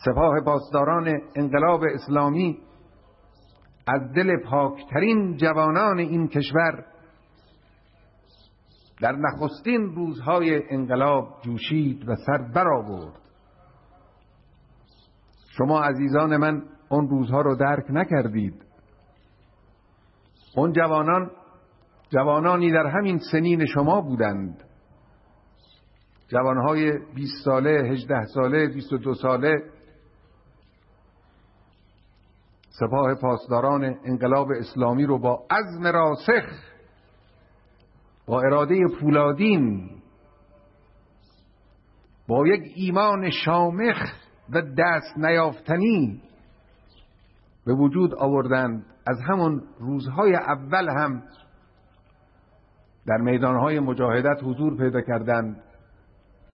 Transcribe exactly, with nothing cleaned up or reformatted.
سپاه پاسداران انقلاب اسلامی از دل پاکترین جوانان این کشور در نخستین روزهای انقلاب جوشید و سر برآورد. شما عزیزان من اون روزها رو درک نکردید. اون جوانان جوانانی در همین سنین شما بودند، جوانهای بیست ساله، هجده ساله، بیست و دو ساله. سپاه پاسداران انقلاب اسلامی رو با عزم راسخ، با اراده فولادین، با یک ایمان شامخ و دست نیافتنی به وجود آوردند. از همون روزهای اول هم در میدانهای مجاهدت حضور پیدا کردند